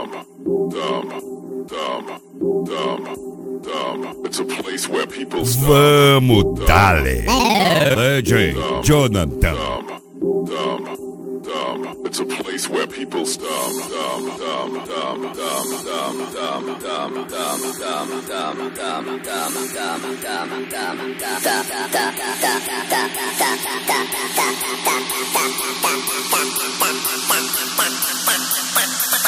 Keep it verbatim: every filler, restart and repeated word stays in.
Dama, Dama, Dama, Dama, Dama. It's a place where people stop. Vamos, dale. D J Jonathan. Dama, Dama, Dama. It's a place where people stop. Dama, Dama, Dama, Dama, Dama, Dama, Dama, Dama, Dama, Dama, Dama, Dama, Dama, Dama, Dama, Dama, Dama, Dama.